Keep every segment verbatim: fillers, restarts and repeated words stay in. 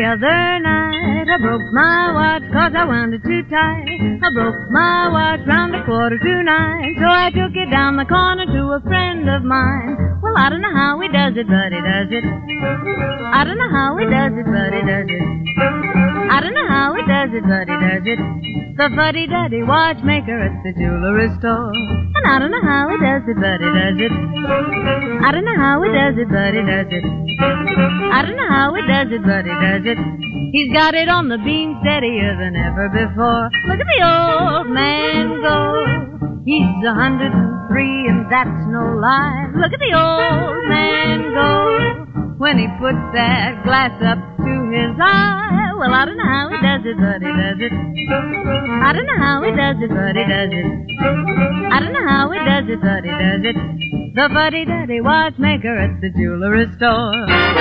other night I broke my watch 'cause I wound it too tight. I broke my watch round a quarter to nine, so I took it down the corner to a friend of mine. Well, I don't know how he does it, but he does it. I don't know how he does it, but he does it. I don't know how he does it, but he does it. The fuddy-duddy watchmaker at the jewelry store. And I don't know how he does it, but he does it. I don't know how he does it, but he does it. I don't know how he does it, but he does it. He's got it on the beam steadier than ever before. Look at the old man go. He's a hundred and three, and that's no lie. Look at the old man go. When he puts that glass up to his eye. Well, I don't know how he does it, but he does it. I don't know how he does it, but he does it. I don't know how he does it, but he does it. The fuddy-duddy watchmaker at the jewelry store.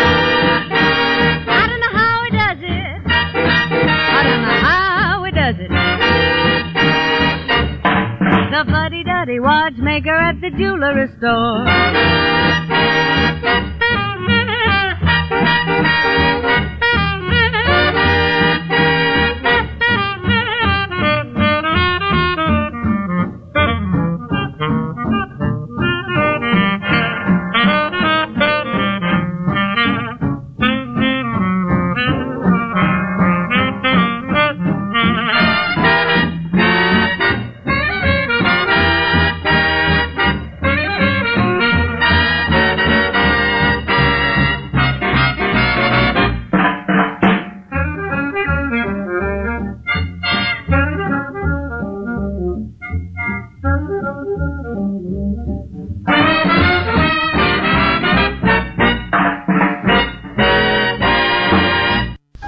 I don't know how he does it. I don't know how he does it. The fuddy-duddy watchmaker at the jewelry store.